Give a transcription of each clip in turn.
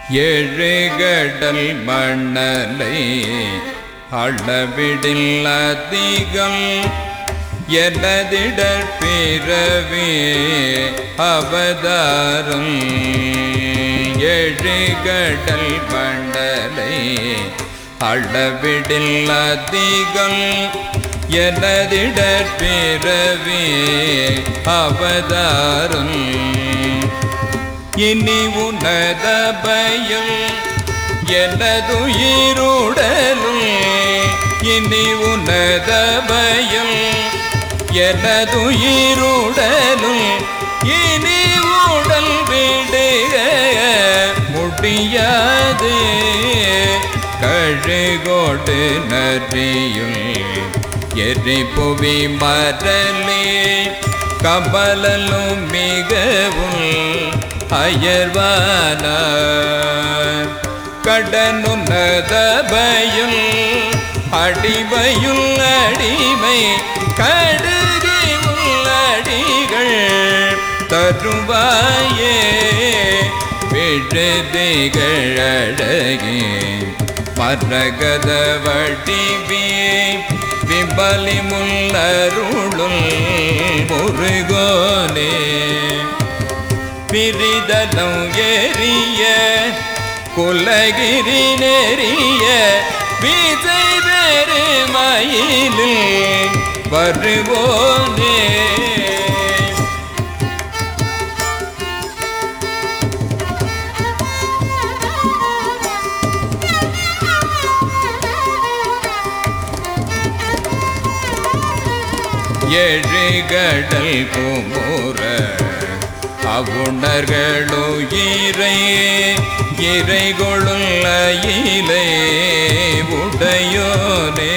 ஏழுகடல் மணலை அளவிடில் அதிகம் எனதிடர் பிறவி அவதாரம். ஏழுகடல் மணலை அளவிடில் அதிகம் எனதிடர் பிறவி அவதாரம். இனி உனத பயம் எனதுயிருடலும், இனி உனத பயம் எனதுயிருடலும், இனி உடல் விடுக முடியாது. கழுகோடு நரியும் எரிபுவி மரலே கமலலும் மிகவும் அயர்வானார். கடனுன்னத பயம் அடிமையுள் அடிமை கடுகி உள்ளடிகள் தருவாயே. விழுதிகள் அழகே மரகத வடிவே விம்பலி முள்ளருளும் முருகோனே. பிரிதலம் ஏறிய குலகிரி நெறிய விஜை பெருமயிலில் வருவோனே. ஏழுகடல் குமுற அவுணர்களுயிரை இறைகொளுள்ள இலை உடையோனே.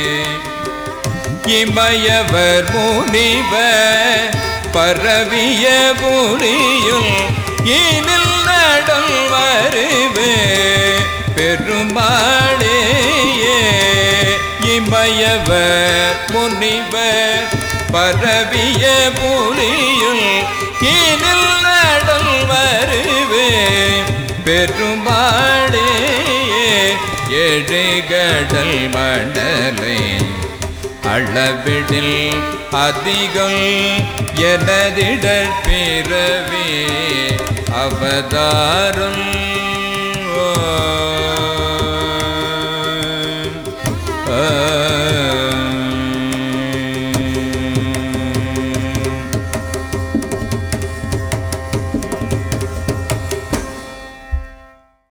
இமயவர் முனிவர் பரவிய புரியும் இனில் நடல் வருவே பெருமாளே. இமயவர் முனிவர் பரவிய புரியும் இனில் நடல் வருவே பெருமாளே. ஏழுகடல் மணலை அளவிடில் அதிகம் எனதிடர் பிறவி அவதாரம்.